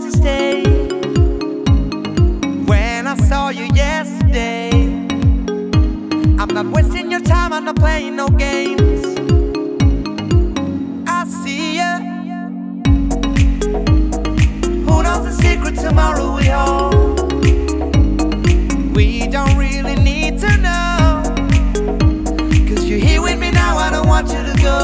to stay. When I saw you yesterday, I'm not wasting your time, I'm not playing no games. I see ya. Who knows the secret tomorrow we hold? We don't really need to know, 'cause you're here with me now, I don't want you to go.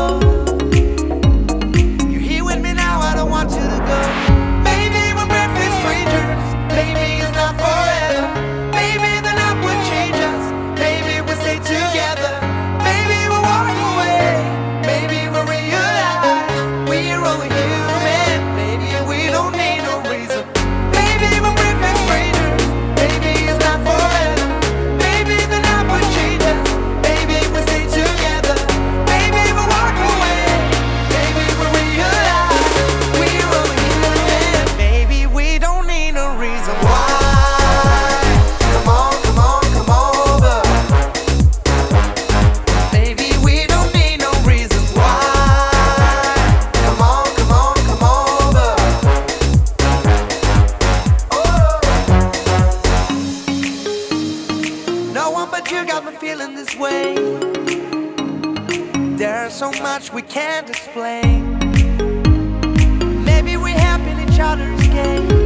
You're here with me now, I don't want you to go. Maybe we're perfect strangers, maybe it's not forever. Maybe the night will change us, maybe we'll stay together. Maybe we'll walk away, maybe we'll realize we're only human. Maybe we don't need no reason. Maybe we're perfect strangers, maybe it's not forever. Maybe the night will change us, maybe we'll stay together. Maybe we'll walk away, maybe we'll realize we're only human. Maybe we don't need no reason why. Come on, come on, come over. Maybe we don't need no reason why. Come on, come on, come over. Oh. No one but you got me feeling this way. There's so much we can't explain. Maybe we're happy in each other's game.